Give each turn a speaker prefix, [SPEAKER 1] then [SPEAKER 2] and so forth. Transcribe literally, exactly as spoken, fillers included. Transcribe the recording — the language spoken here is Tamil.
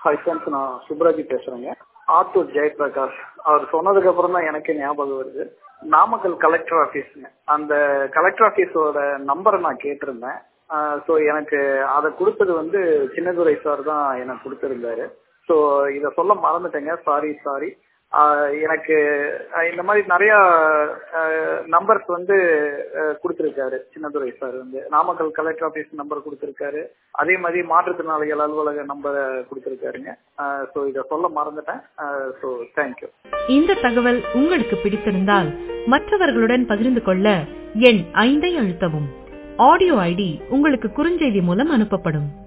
[SPEAKER 1] ஹாய் ஃப்ரெண்ட்ஸ், நான் சுப்ராஜி பேசுறேங்க. ஆத்தூர் ஜெயபிரகாஷ் அவர் சொன்னதுக்கு அப்புறம் தான் எனக்கு ஞாபகம் வருது. நாமக்கல் கலெக்டர் ஆஃபீஸுங்க, அந்த கலெக்டர் ஆஃபீஸோட நம்பரை நான் கேட்டிருந்தேன். ஸோ எனக்கு அதை கொடுத்தது வந்து சின்னதுரை சார் தான் எனக்கு கொடுத்துருந்தாரு. ஸோ இதை சொல்ல மறந்துட்டேங்க, சாரி சாரி. எனக்கு இந்த மாதிரி நிறைய நம்பர்ஸ் வந்து கொடுத்துருக்காரு சின்னதுரை சார். வந்து நாமக்கல் கலெக்டர் ஆஃபீஸ் நம்பர் கொடுத்துருக்காரு, அதே மாதிரி மாற்றுத்திறனாளிகள் அலுவலக நம்பரை கொடுத்துருக்காருங்க. ஸோ இதை சொல்ல மறந்துட்டேன். So thank you.
[SPEAKER 2] இந்த தகவல் உங்களுக்கு பிடித்திருந்தால் மற்றவர்களுடன் பகிர்ந்து கொள்ள எண் ஐந்தை அழுத்தவும். ஆடியோ ஐடி உங்களுக்கு குறுஞ்செய்தி மூலம் அனுப்பப்படும்.